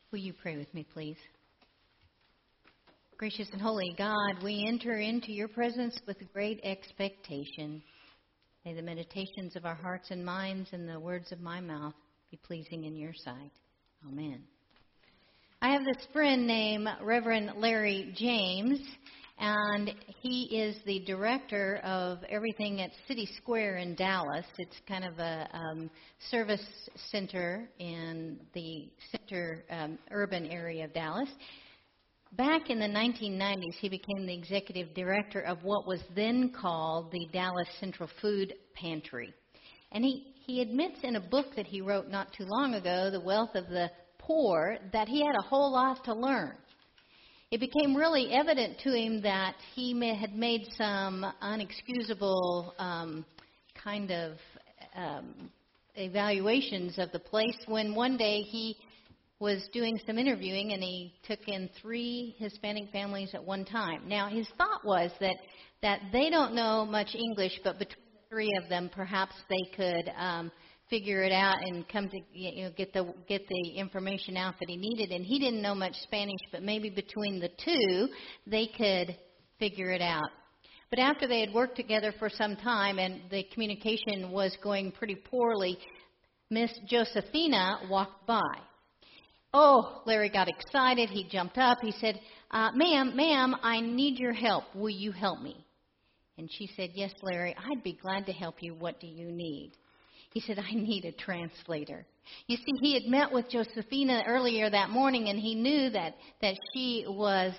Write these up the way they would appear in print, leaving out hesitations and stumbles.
Will you pray with me, please? Gracious and holy God, we enter into your presence with great expectation. May the meditations of our hearts and minds and the words of my mouth be pleasing in your sight. Amen. I have this friend named Reverend Larry James, and he is the director of everything at City Square in Dallas. It's kind of a service center in the center urban area of Dallas. Back in the 1990s, he became the executive director of what was then called the Dallas Central Food Pantry. And he admits in a book that he wrote not too long ago, The Wealth of the Poor, that he had a whole lot to learn. It became really evident to him that he had made some unexcusable evaluations of the place when one day he was doing some interviewing and he took in 3 Hispanic families at one time. Now, his thought was that they don't know much English, but between the 3 of them, perhaps they could figure it out and come to get the information out that he needed. And he didn't know much Spanish, but maybe between the 2, they could figure it out. But after they had worked together for some time and the communication was going pretty poorly, Miss Josefina walked by. Oh, Larry got excited. He jumped up. He said, ma'am, I need your help. Will you help me? And she said, yes, Larry, I'd be glad to help you. What do you need? He said, I need a translator. You see, he had met with Josefina earlier that morning, and he knew that she was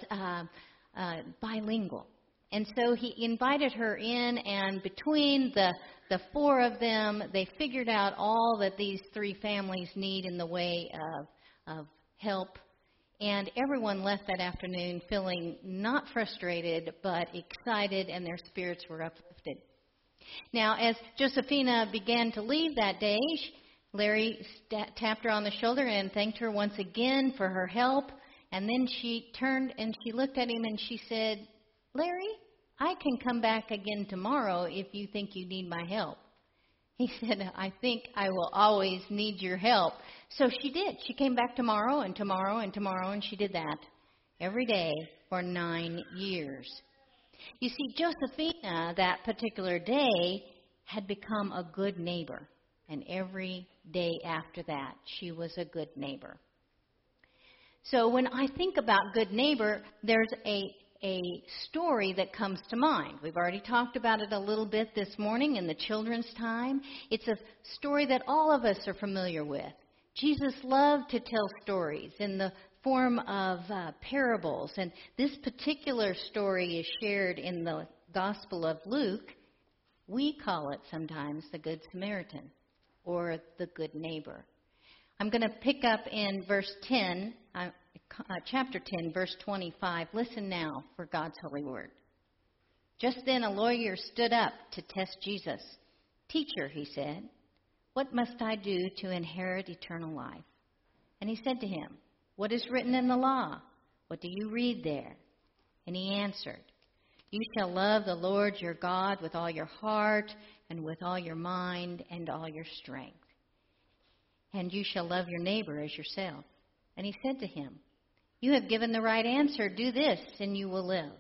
bilingual. And so he invited her in, and between the 4 of them, they figured out all that these 3 families need in the way of help. And everyone left that afternoon feeling not frustrated, but excited, and their spirits were uplifted. Now, as Josefina began to leave that day, Larry tapped her on the shoulder and thanked her once again for her help. And then she turned and she looked at him and she said, Larry, I can come back again tomorrow if you think you need my help. He said, I think I will always need your help. So she did. She came back tomorrow and tomorrow and tomorrow, and she did that every day for 9 years. You see, Josefina, that particular day, had become a good neighbor. And every day after that, she was a good neighbor. So when I think about good neighbor, there's a story that comes to mind. We've already talked about it a little bit this morning in the children's time. It's a story that all of us are familiar with. Jesus loved to tell stories in the form of parables. And this particular story is shared in the Gospel of Luke. We call it sometimes the Good Samaritan or the Good Neighbor. I'm going to pick up in verse 10, chapter 10, verse 25. Listen now for God's holy word. Just then a lawyer stood up to test Jesus. Teacher, he said, what must I do to inherit eternal life? And he said to him, what is written in the law? What do you read there? And he answered, you shall love the Lord your God with all your heart and with all your mind and all your strength. And you shall love your neighbor as yourself. And he said to him, you have given the right answer. Do this and you will live.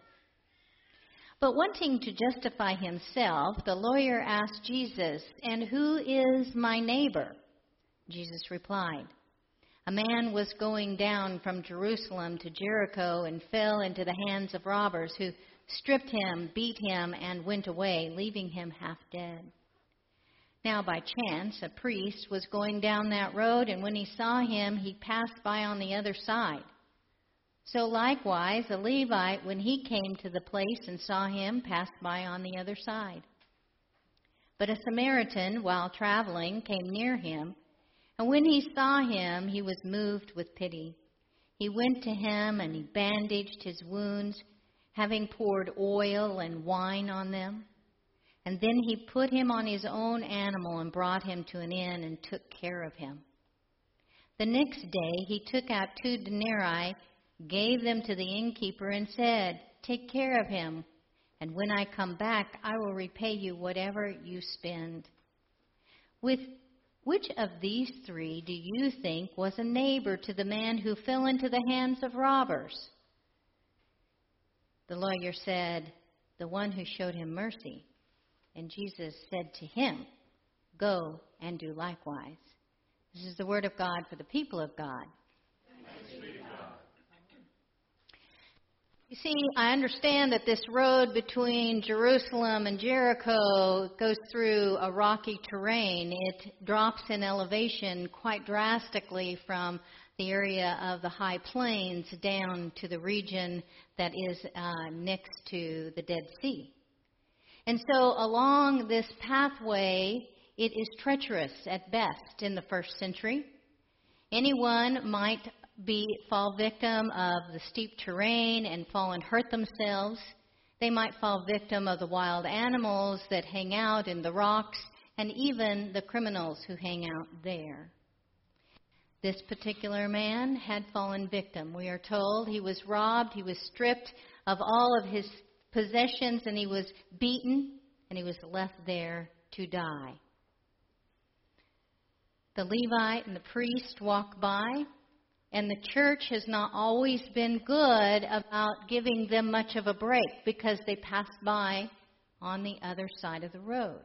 But wanting to justify himself, the lawyer asked Jesus, and who is my neighbor? Jesus replied, a man was going down from Jerusalem to Jericho and fell into the hands of robbers who stripped him, beat him, and went away, leaving him half dead. Now by chance, a priest was going down that road, and when he saw him, he passed by on the other side. So likewise, a Levite, when he came to the place and saw him, passed by on the other side. But a Samaritan, while traveling, came near him, and when he saw him, he was moved with pity. He went to him and he bandaged his wounds, having poured oil and wine on them. And then he put him on his own animal and brought him to an inn and took care of him. The next day he took out 2 denarii, gave them to the innkeeper, and said, take care of him, and when I come back, I will repay you whatever you spend. With Which of these three do you think was a neighbor to the man who fell into the hands of robbers?" The lawyer said, "The one who showed him mercy." And Jesus said to him, "Go and do likewise." This is the word of God for the people of God. You see, I understand that this road between Jerusalem and Jericho goes through a rocky terrain. It drops in elevation quite drastically from the area of the high plains down to the region that is next to the Dead Sea. And so along this pathway, it is treacherous at best in the first century. Anyone might fall victim of the steep terrain and fall and hurt themselves. They might fall victim of the wild animals that hang out in the rocks and even the criminals who hang out there. This particular man had fallen victim. We are told he was robbed, he was stripped of all of his possessions, and he was beaten, and he was left there to die. The Levite and the priest walk by, and the church has not always been good about giving them much of a break because they passed by on the other side of the road.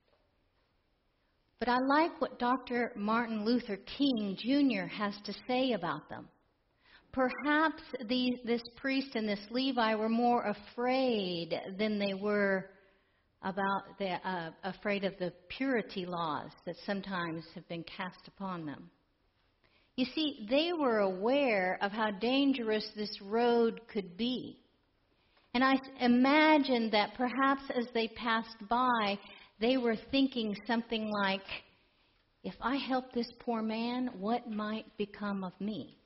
But I like what Dr. Martin Luther King Jr. has to say about them. Perhaps this priest and this Levi were more afraid than they were afraid of the purity laws that sometimes have been cast upon them. You see, they were aware of how dangerous this road could be. And I imagine that perhaps as they passed by, they were thinking something like, if I help this poor man, what might become of me?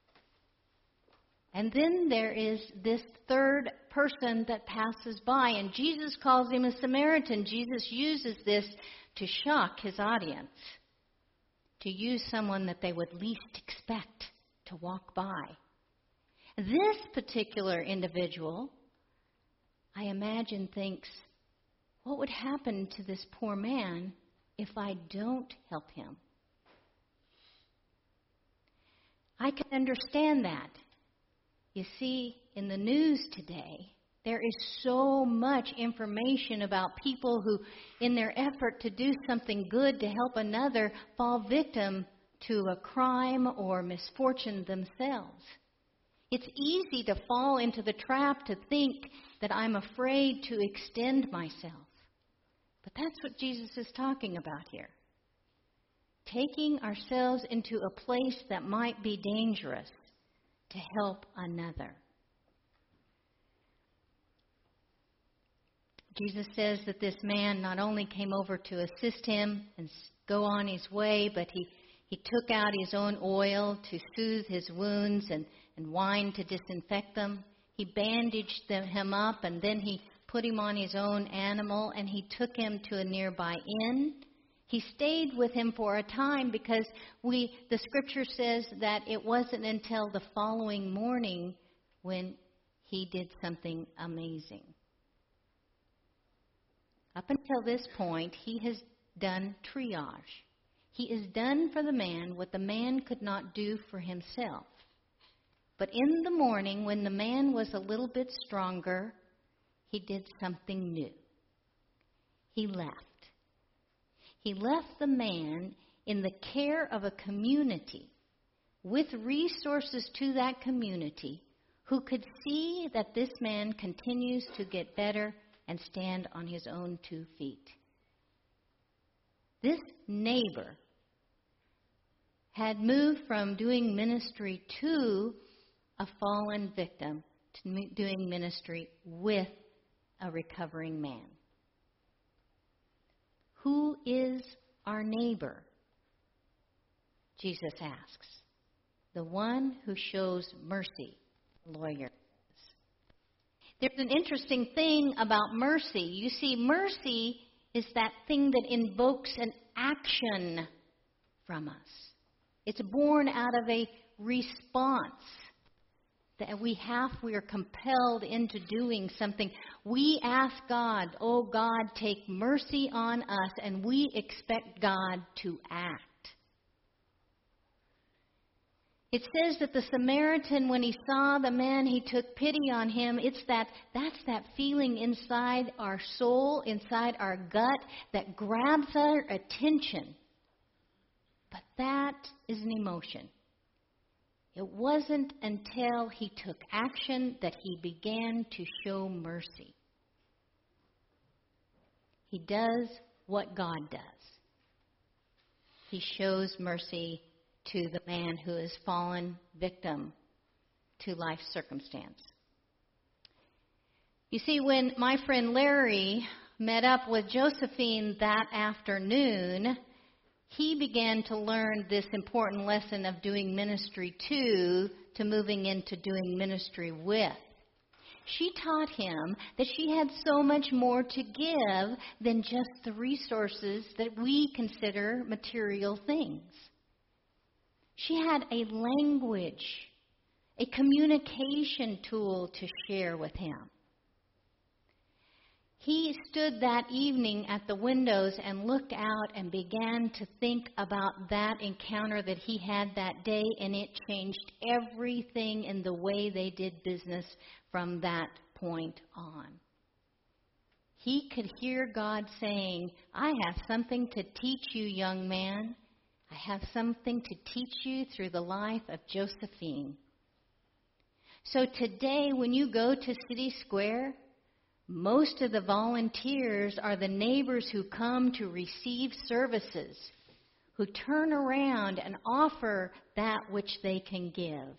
And then there is this third person that passes by, and Jesus calls him a Samaritan. Jesus uses this to shock his audience, to use someone that they would least expect to walk by. This particular individual, I imagine, thinks, what would happen to this poor man if I don't help him? I can understand that. You see, in the news today, there is so much information about people who, in their effort to do something good to help another, fall victim to a crime or misfortune themselves. It's easy to fall into the trap to think that I'm afraid to extend myself. But that's what Jesus is talking about here. Taking ourselves into a place that might be dangerous to help another. Jesus says that this man not only came over to assist him and go on his way, but he took out his own oil to soothe his wounds and wine to disinfect them. He bandaged him up, and then he put him on his own animal, and he took him to a nearby inn. He stayed with him for a time because the scripture says that it wasn't until the following morning when he did something amazing. Up until this point, he has done triage. He has done for the man what the man could not do for himself. But in the morning, when the man was a little bit stronger, he did something new. He left. He left the man in the care of a community with resources to that community who could see that this man continues to get better and stand on his own 2 feet. This neighbor had moved from doing ministry to a fallen victim to doing ministry with a recovering man. Who is our neighbor? Jesus asks. The one who shows mercy, the lawyer says. There's an interesting thing about mercy. You see, mercy is that thing that invokes an action from us. It's born out of a response that we are compelled into doing something. We ask God, oh God, take mercy on us, and we expect God to act. It says that the Samaritan, when he saw the man, he took pity on him. That's that feeling inside our soul, inside our gut, that grabs our attention. But that is an emotion. It wasn't until he took action that he began to show mercy. He does what God does. He shows mercy to the man who has fallen victim to life's circumstance. You see, when my friend Larry met up with Josephine that afternoon, he began to learn this important lesson of doing ministry to moving into doing ministry with. She taught him that she had so much more to give than just the resources that we consider material things. She had a language, a communication tool to share with him. He stood that evening at the windows and looked out and began to think about that encounter that he had that day, and it changed everything in the way they did business from that point on. He could hear God saying, I have something to teach you, young man. I have something to teach you through the life of Josephine. So today, when you go to City Square, most of the volunteers are the neighbors who come to receive services, who turn around and offer that which they can give.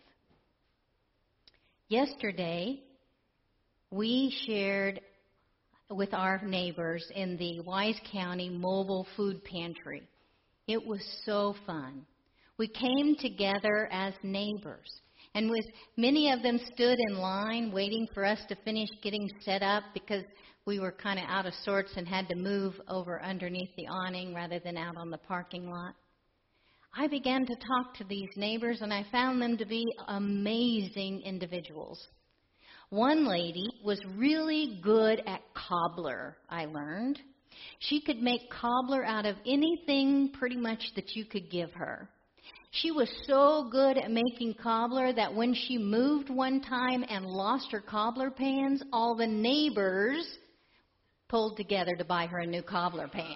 Yesterday, we shared with our neighbors in the Wise County Mobile Food Pantry. It was so fun. We came together as neighbors, and with many of them stood in line waiting for us to finish getting set up because we were kind of out of sorts and had to move over underneath the awning rather than out on the parking lot. I began to talk to these neighbors, and I found them to be amazing individuals. One lady was really good at cobbler, I learned. She could make cobbler out of anything pretty much that you could give her. She was so good at making cobbler that when she moved one time and lost her cobbler pans, all the neighbors pulled together to buy her a new cobbler pan.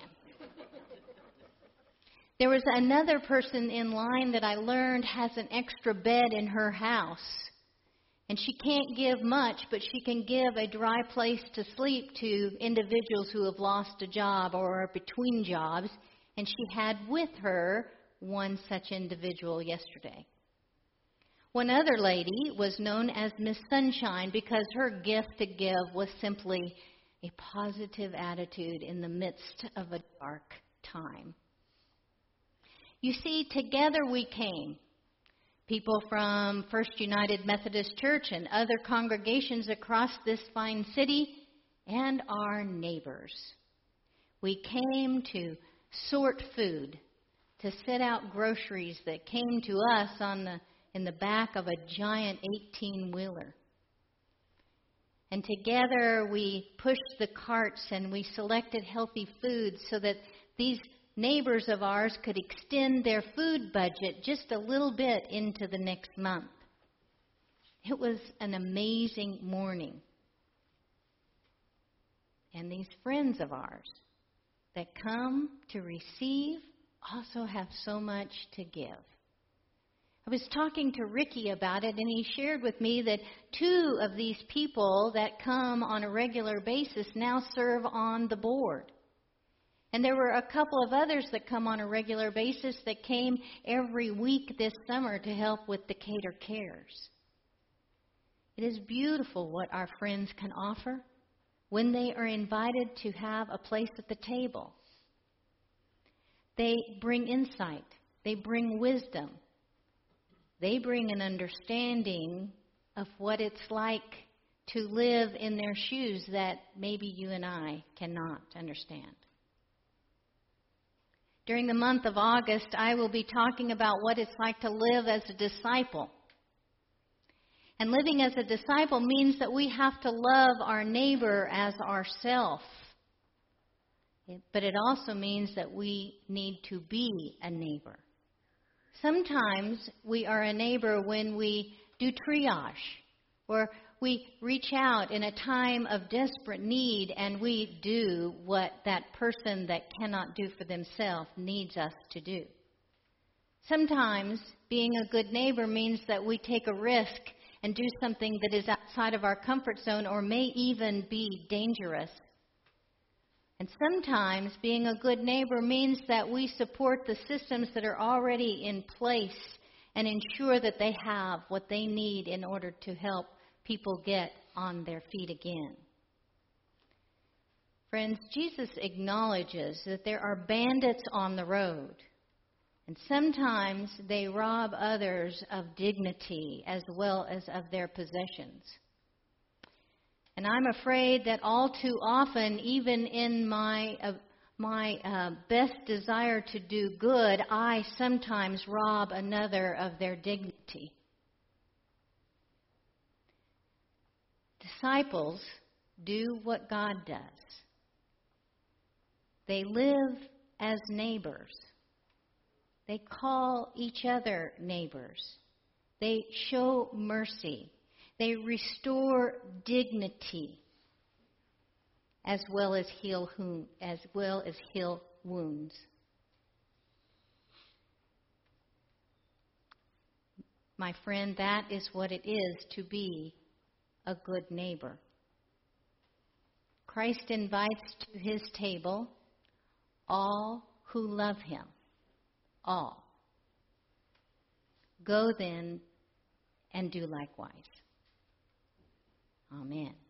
There was another person in line that I learned has an extra bed in her house. And she can't give much, but she can give a dry place to sleep to individuals who have lost a job or are between jobs. And she had with her one such individual yesterday. One other lady was known as Miss Sunshine because her gift to give was simply a positive attitude in the midst of a dark time. You see, together we came. People from First United Methodist Church and other congregations across this fine city, and our neighbors. We came to sort food, to set out groceries that came to us in the back of a giant 18-wheeler. And together we pushed the carts and we selected healthy foods so that these neighbors of ours could extend their food budget just a little bit into the next month. It was an amazing morning. And these friends of ours that come to receive also have so much to give. I was talking to Ricky about it, and he shared with me that 2 of these people that come on a regular basis now serve on the board. And there were a couple of others that come on a regular basis that came every week this summer to help with the Cater Cares. It is beautiful what our friends can offer when they are invited to have a place at the table. They bring insight. They bring wisdom. They bring an understanding of what it's like to live in their shoes that maybe you and I cannot understand. During the month of August, I will be talking about what it's like to live as a disciple. And living as a disciple means that we have to love our neighbor as ourself. But it also means that we need to be a neighbor. Sometimes we are a neighbor when we do triage, or we reach out in a time of desperate need and we do what that person that cannot do for themselves needs us to do. Sometimes being a good neighbor means that we take a risk and do something that is outside of our comfort zone or may even be dangerous. And sometimes being a good neighbor means that we support the systems that are already in place and ensure that they have what they need in order to help people get on their feet again. Friends, Jesus acknowledges that there are bandits on the road, and sometimes they rob others of dignity as well as of their possessions. And I'm afraid that all too often, even in my best desire to do good, I sometimes rob another of their dignity. Disciples do what God does. They live as neighbors. They call each other neighbors. They show mercy. They restore dignity as well as heal wounds. My friend, that is what it is to be a good neighbor. Christ invites to his table all who love him. All. Go then and do likewise. Amen.